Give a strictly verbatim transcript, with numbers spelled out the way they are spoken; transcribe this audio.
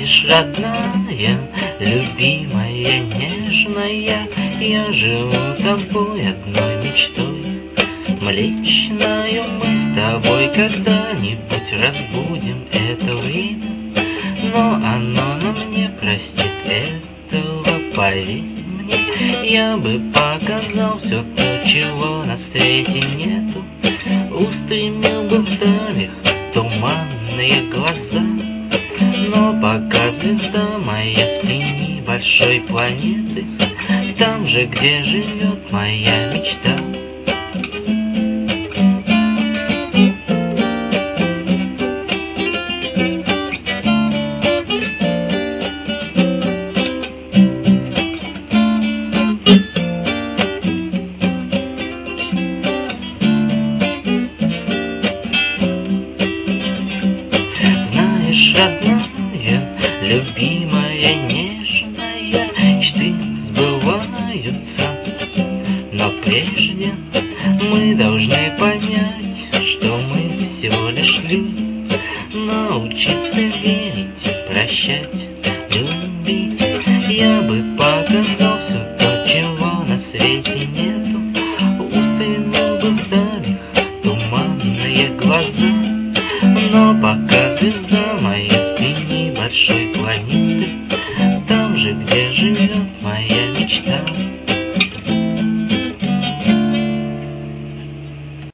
Знаешь, родная, любимая, нежная, я живу тобой одной мечтой. Млечною мы с тобой когда-нибудь разбудим это время, но оно нам не простит этого, поверь мне. Я бы показал все то, чего на свете нету, устремил бы вдаль туманные глаза. Но пока звезда моя в тени большой планеты, там же, где живет моя мечта. Знаешь, родная, любимая, нежная, мечты сбываются, но прежде мы должны понять, что мы всего лишь люди, научиться верить, прощать, любить. Я бы показал все то, чего на свете нету, устремил бы вдаль туманные глаза, но пока